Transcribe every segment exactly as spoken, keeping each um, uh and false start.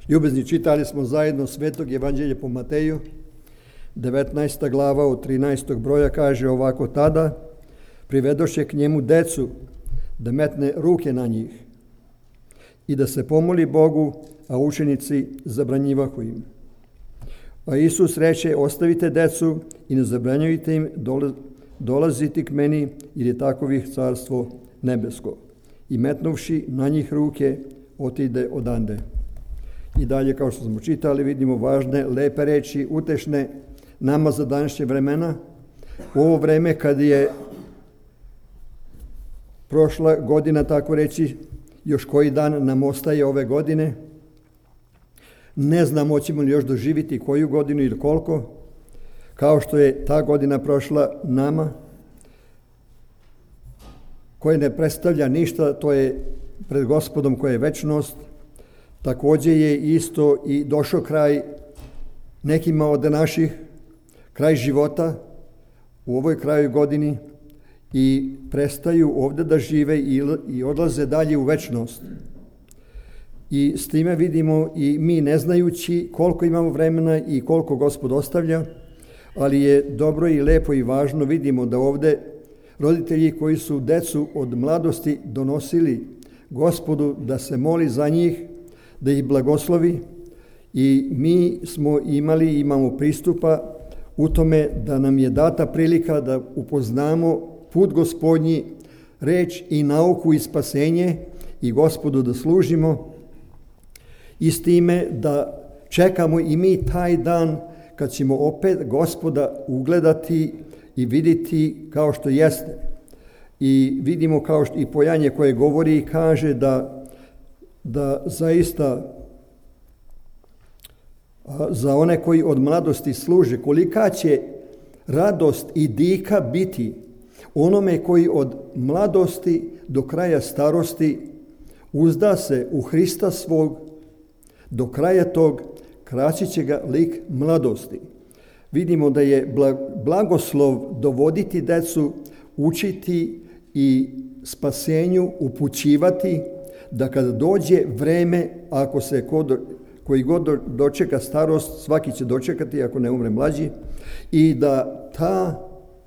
Ljubezni, čitali smo zajedno Svetog evanđelja po Mateju, devetnaesta glava od trinaestog broja, kaže ovako: tada privedoše k njemu decu da metne ruke na njih i da se pomoli Bogu, a učenici zabranjivahu im. A Isus reče: ostavite decu i ne zabranjujte im dolaziti k meni, jer je takovih carstvo nebesko. I metnuvši na njih ruke, otide odande. I dalje, kao što smo čitali, vidimo važne, lepe reči, utešne nama za današnje vremena. U ovo vreme kad je prošla godina, tako reći, još koji dan nam ostaje ove godine. Ne znam hoćemo li još doživjeti koju godinu ili koliko, kao što je ta godina prošla nama, koja ne predstavlja ništa, to je pred Gospodom koja je večnost. Također je isto i došao kraj nekima od naših, kraj života u ovoj kraju godini i prestaju ovdje da žive i odlaze dalje u večnost. I s time vidimo i mi, ne znajući koliko imamo vremena i koliko Gospod ostavlja, ali je dobro i lepo i važno, vidimo da ovdje roditelji koji su decu od mladosti donosili Gospodu da se moli za njih, da ih blagoslovi, i mi smo imali, imamo pristupa u tome da nam je data prilika da upoznamo put Gospodnji, reč i nauku i spasenje, i Gospodu da služimo, i s time da čekamo i mi taj dan kad ćemo opet Gospoda ugledati i vidjeti kao što jeste. I vidimo kao što i pojanje koje govori i kaže da, da zaista za one koji od mladosti služe, kolika će radost i dika biti onome koji od mladosti do kraja starosti uzda se u Hrista svog, do kraja tog krasit će ga lik mladosti. Vidimo da je blagoslov dovoditi decu, učiti i spasenju upućivati, da kada dođe vreme, ako se kod, koji god dočeka starost, svaki će dočekati ako ne umre mlađi, i da ta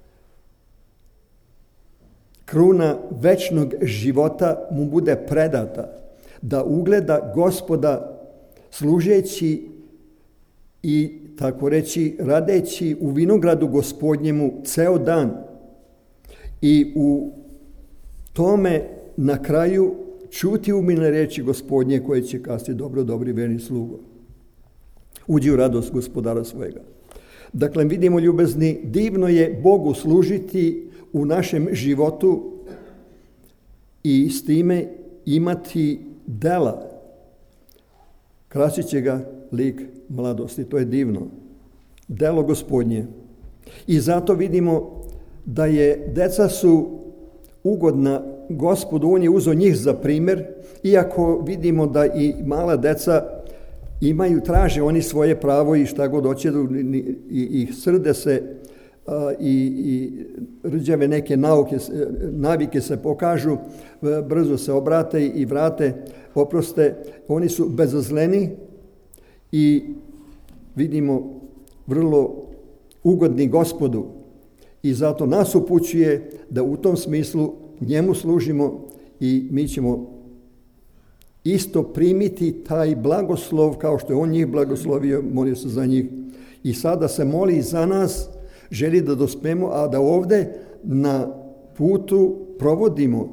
kruna večnog života mu bude predata, da ugleda Gospoda služeći i, tako reći, radeći u vinogradu Gospodnjemu ceo dan, i u tome na kraju čuti umilne reči Gospodnje koje će kazati: dobro, dobri, verni slugo, uđi u radost gospodara svojega. Dakle, vidimo, ljubezni, divno je Bogu služiti u našem životu i s time imati dela. Krasit će ga lik mladosti, to je divno. Delo Gospodnje. I zato vidimo da je deca su ugodna Gospodu, on je uzeo njih za primjer, iako vidimo da i mala deca imaju, traže oni svoje pravo i šta god hoće, i, i srde se a, i, i rđave neke nauke, navike se pokažu, brzo se obrate i vrate, oproste, oni su bezazleni i vidimo vrlo ugodni Gospodu, i zato nas upućuje da u tom smislu njemu služimo, i mi ćemo isto primiti taj blagoslov kao što je on njih blagoslovio, molio se za njih, i sada se moli za nas, želi da dospemo, a da ovdje na putu provodimo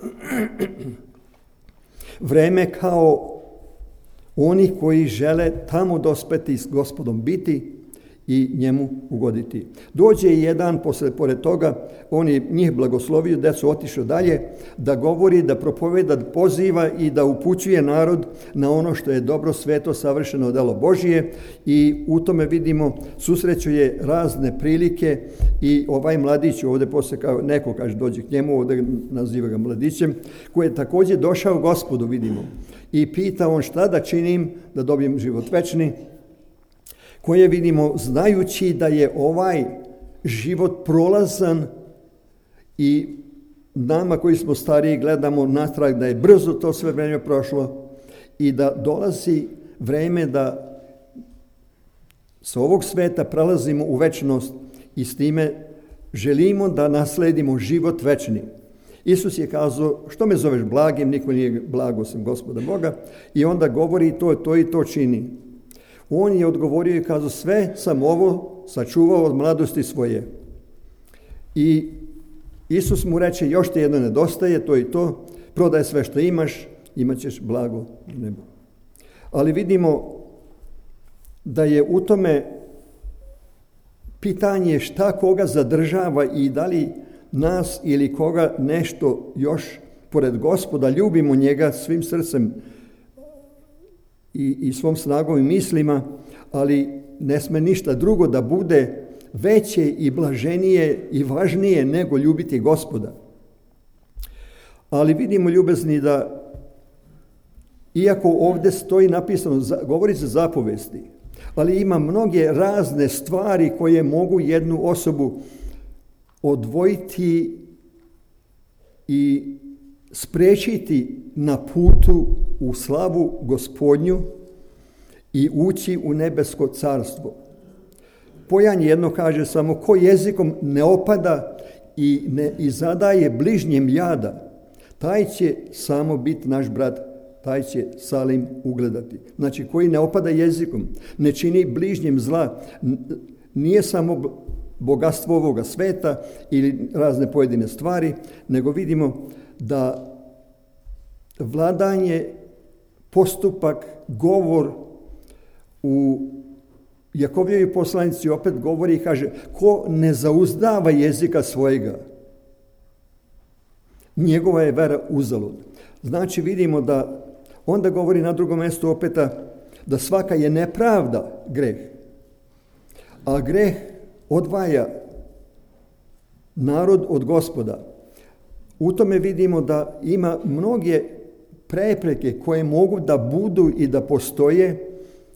vreme kao oni koji žele tamo dospeti s Gospodom biti i njemu ugoditi. Dođe jedan posle, pored toga, on je njih blagoslovio, decu otišao dalje, da govori, da propoveda, da poziva i da upućuje narod na ono što je dobro, sveto, savršeno delo Božije, i u tome vidimo susrećuje razne prilike, i ovaj mladić ovdje posle, kao neko kaže dođe k njemu, ovdje naziva ga mladićem, koji je također došao Gospodu, vidimo, i pita on šta da činim da dobijem život večni, koje vidimo znajući da je ovaj život prolazan, i nama koji smo stariji gledamo natrag da je brzo to sve vrijeme prošlo i da dolazi vreme da sa ovog sveta prelazimo u večnost i s time želimo da nasledimo život večni. Isus je kazao, što me zoveš blagim, niko nije blag osim Gospoda Boga, i onda govori to, to i to čini. On je odgovorio i kazao, sve sam ovo sačuvao od mladosti svoje. I Isus mu reče, još ti jedno nedostaje, to i to, prodaj sve što imaš, imat ćeš blago nebo. Ali vidimo da je u tome pitanje šta koga zadržava i da li nas ili koga nešto još pored Gospoda, ljubimo njega svim srcem i, i svom snagom i mislima, ali ne sme ništa drugo da bude veće i blaženije i važnije nego ljubiti Gospoda. Ali vidimo, ljubezni, da iako ovdje stoji napisano, govori se zapovesti, ali ima mnoge razne stvari koje mogu jednu osobu odvojiti i spriječiti na putu u slavu Gospodnju i ući u nebesko carstvo. Pojanje jedno kaže samo, ko jezikom ne opada i ne i zadaje bližnjem jada, taj će samo biti naš brat, taj će Salim ugledati. Znači, koji ne opada jezikom, ne čini bližnjem zla, nije samo bogatstvo ovoga sveta ili razne pojedine stvari, nego vidimo da vladanje, postupak, govor u Jakovljevoj poslanici opet govori i kaže, ko ne zauzdava jezika svojega, njegova je vera uzalud. Znači, vidimo da onda govori na drugom mjestu opeta da svaka je nepravda greh, a greh odvaja narod od Gospoda. U tome vidimo da ima mnoge prepreke koje mogu da budu i da postoje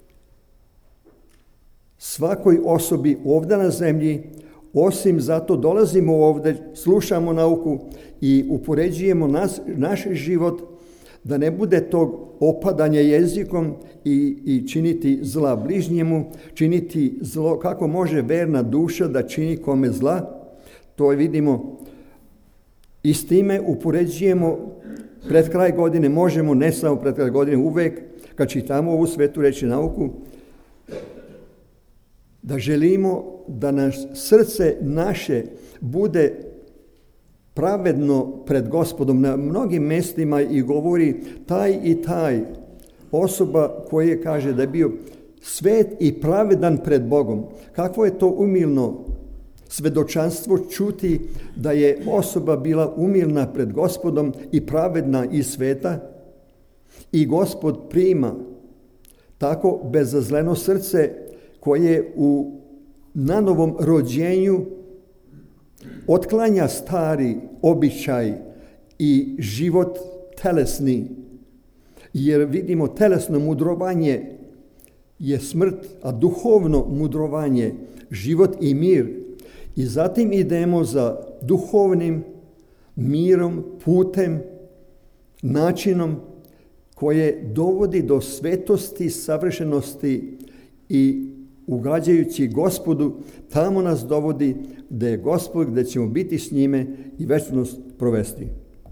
svakoj osobi ovdje na zemlji, osim zato dolazimo ovdje, slušamo nauku i upoređujemo nas, naš život, da ne bude tog opadanja jezikom i, i činiti zla bližnjemu, činiti zlo, kako može verna duša da čini kome zla, to vidimo i s time upoređujemo pred kraj godine, možemo ne samo pred kraj godine, uvek kad čitamo ovu svetu reči nauku, da želimo da naš srce naše bude pravedno pred Gospodom. Na mnogim mjestima i govori taj i taj osoba koja kaže da je bio svet i pravedan pred Bogom. Kakvo je to umilno svedočanstvo čuti da je osoba bila umilna pred Gospodom i pravedna i sveta i Gospod prima tako bezazleno srce koje u nanovom rođenju otklanja stari običaj i život telesni, jer vidimo telesno mudrovanje je smrt, a duhovno mudrovanje život i mir. I zatim idemo za duhovnim mirom, putem, načinom koje dovodi do svetosti, savršenosti i ugađajući Gospodu, tamo nas dovodi gdje je Gospod, gdje ćemo biti s njime i večnost provesti.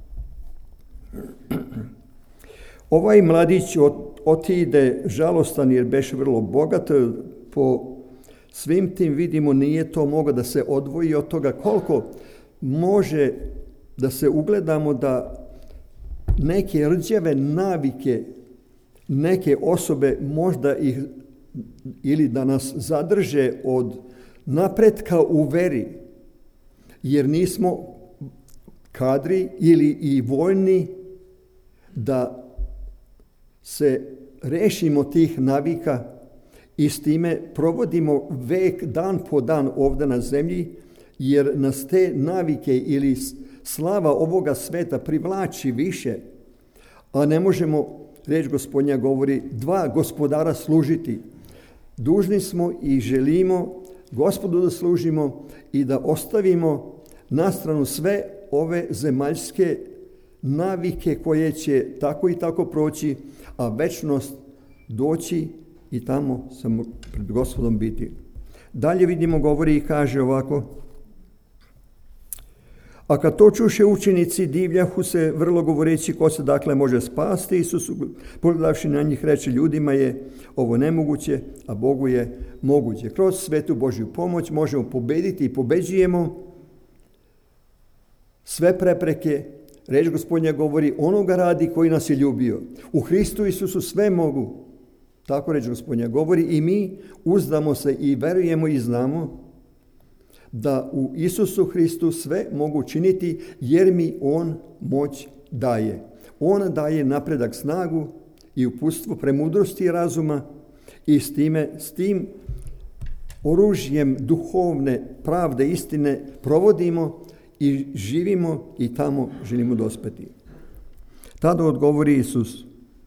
Ovaj mladić otide žalostan jer beše vrlo bogat, po svim tim vidimo nije to moglo da se odvoji od toga koliko može da se ugledamo da neke rđave navike neke osobe možda ih ili da nas zadrže od napretka u veri, jer nismo kadri ili i voljni da se rešimo tih navika i s time provodimo vek dan po dan ovdje na zemlji, jer nas te navike ili slava ovoga sveta privlači više, a ne možemo, reč Gospodnja govori, dva gospodara služiti. Dužni smo i želimo Gospodu da služimo i da ostavimo na stranu sve ove zemaljske navike koje će tako i tako proći, a večnost doći i tamo samo pred Gospodom biti. Dalje vidimo, govori i kaže ovako: a kad to čuše učenici, divljahu se, vrlo govoreći ko se dakle može spasti. Isus, pogledavši na njih, reče: ljudima je ovo nemoguće, a Bogu je moguće. Kroz svetu Božju pomoć možemo pobediti i pobeđujemo sve prepreke. Reč Gospodnja govori: onoga radi koji nas je ljubio. U Hristu Isusu sve mogu. Tako reč Gospodnja govori i mi uzdamo se i verujemo i znamo da u Isusu Hristu sve mogu činiti, jer mi On moć daje. On daje napredak, snagu i uputstvo, premudrosti i razuma, i s time, s tim oružjem duhovne pravde, istine provodimo i živimo i tamo želimo dospeti. Tada odgovori Isus,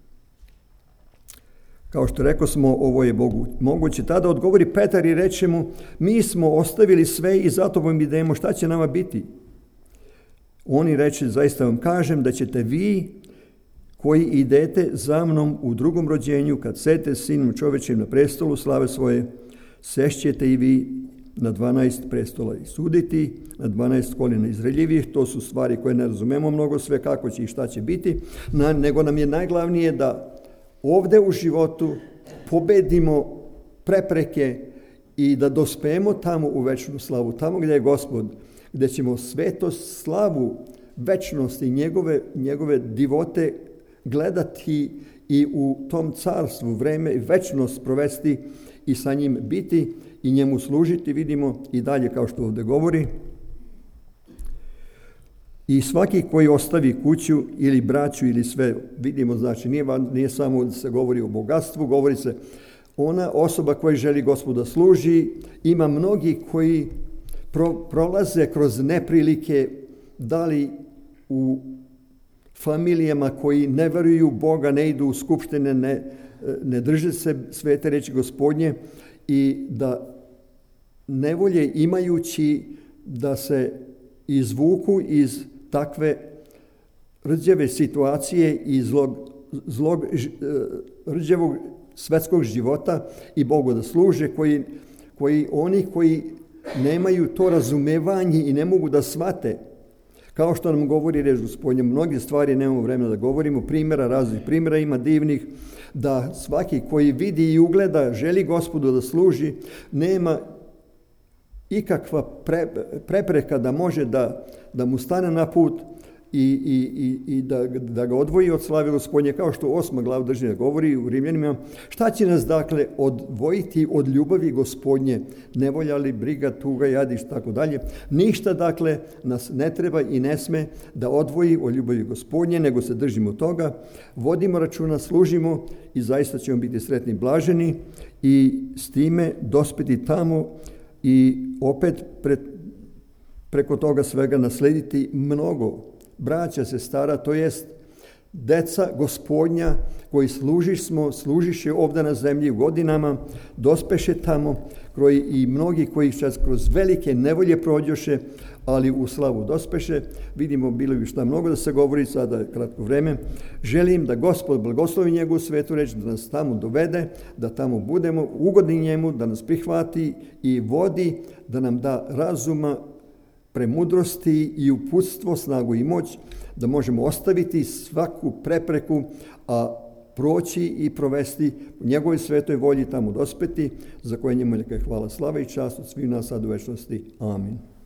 kao što rekao smo, ovo je Bogu moguće. Tada odgovori Petar i reče mu: mi smo ostavili sve i za tobom idemo, šta će nama biti? Oni reče: zaista vam kažem da ćete vi koji idete za mnom u drugom rođenju, kad sedete s Sinom čovječim na prestolu slave svoje, sešćete i vi na dvanaest prestola i suditi, na dvanaest koljena Izraeljevih. To su stvari koje ne razumemo mnogo sve kako će i šta će biti, na, nego nam je najglavnije da ovdje u životu pobedimo prepreke i da dospemo tamo u večnu slavu, tamo gdje je Gospod, gdje ćemo svetost, slavu, večnosti, njegove, njegove divote gledati i u tom carstvu vreme i večnost provesti i sa njim biti i njemu služiti. Vidimo i dalje, kao što ovdje govori: i svaki koji ostavi kuću ili braću ili sve, vidimo, znači nije, nije samo da se govori o bogatstvu, govori se ona osoba koja želi Gospoda služi. Ima mnogi koji pro, prolaze kroz neprilike, da li u familijama koji ne veruju Boga, ne idu u skupštine, ne, ne drže se svete reči Gospodnje, i da nevolje imajući da se izvuku iz takve rđave situacije i zlog, zlog, rđavog svetskog života i Bogu da služe, koji, koji oni koji nemaju to razumevanje i ne mogu da shvate, kao što nam govori reč Gospodnja. Mnoge stvari nemamo vremena da govorimo, primjera, raznih primjera ima divnih, da svaki koji vidi i ugleda, želi Gospodu da služi, nema ikakva pre, prepreka da može da, da mu stane na put i, i, i, i da, da ga odvoji od slave Gospodnje, kao što osma glava držanja govori u Rimljanima. Šta će nas dakle odvojiti od ljubavi Gospodnje? Nevolja li, briga, tuga, jadiš, tako dalje. Ništa dakle nas ne treba i ne sme da odvoji od ljubavi Gospodnje, nego se držimo toga, vodimo računa, služimo i zaista ćemo biti sretni, blaženi i s time dospeti tamo i opet pred, preko toga svega naslediti mnogo braća, sestara, to jest deca Gospodnja koji služiš smo, služiše ovdje na zemlji u godinama, dospeše tamo, koji i mnogi koji čas kroz velike nevolje prođoše, ali u slavu dospeše. Vidimo, bilo bi šta mnogo da se govori, sada kratko vreme. Želim da Gospod blagoslovi njegovu svetu reč, da nas tamo dovede, da tamo budemo ugodni njemu, da nas prihvati i vodi, da nam da razuma, premudrosti i uputstvo, snagu i moć, da možemo ostaviti svaku prepreku, a proći i provesti u njegovoj svetoj volji, tamo dospeti, za koje njemu neka je hvala, slava i čast od svih nas sad u večnosti. Amin.